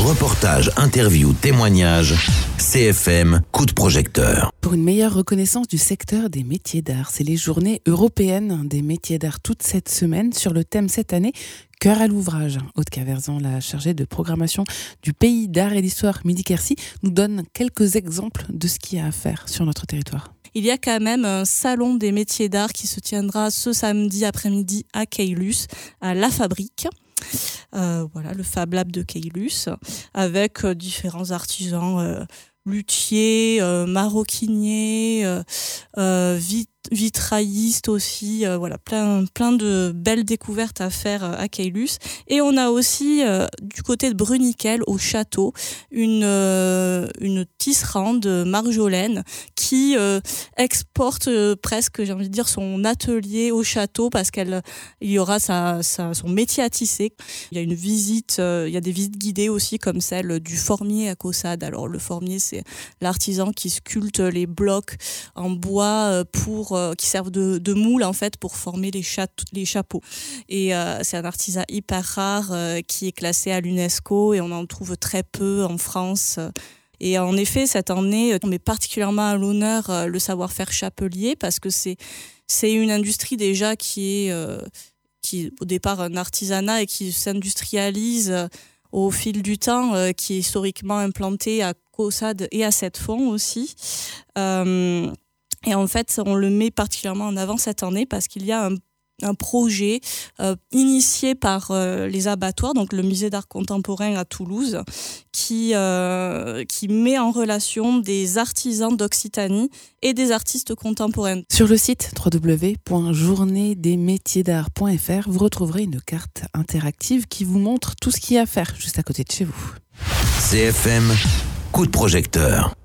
Reportages, interviews, témoignages, CFM, coup de projecteur. Pour une meilleure reconnaissance du secteur des métiers d'art, c'est les journées européennes des métiers d'art toute cette semaine sur le thème cette année Cœur à l'ouvrage. Aude Caverzan, la chargée de programmation du Pays d'art et d'histoire Midi-Quercy, nous donne quelques exemples de ce qu'il y a à faire sur notre territoire. Il y a quand même un salon des métiers d'art qui se tiendra ce samedi après-midi à Caylus, à La Fabrique. Le Fab Lab de Caylus, avec différents artisans, luthiers, maroquiniers, vitraillistes aussi, plein de belles découvertes à faire à Caylus. Et on a aussi du côté de Bruniquel au château une tisserande Marjolaine qui exporte presque, j'ai envie de dire, son atelier au château parce qu'il y aura son métier à tisser. Il y a il y a des visites guidées aussi comme celle du formier à Caussade. Alors le formier, c'est l'artisan qui sculpte les blocs en bois qui servent de moule en fait pour former les chapeaux. Et c'est un artisan hyper rare qui est classé à l'UNESCO et on en trouve très peu en France. Et en effet, cette année, on met particulièrement à l'honneur le savoir-faire chapelier parce que c'est une industrie déjà qui est au départ un artisanat et qui s'industrialise au fil du temps, qui est historiquement implanté à Caussade et à Sept-Fonds aussi. Et en fait, on le met particulièrement en avant cette année parce qu'il y a un projet initié par les abattoirs, donc le musée d'art contemporain à Toulouse, qui met en relation des artisans d'Occitanie et des artistes contemporains. Sur le site www.journéedesmétiersdart.fr, vous retrouverez une carte interactive qui vous montre tout ce qu'il y a à faire juste à côté de chez vous. CFM, coup de projecteur.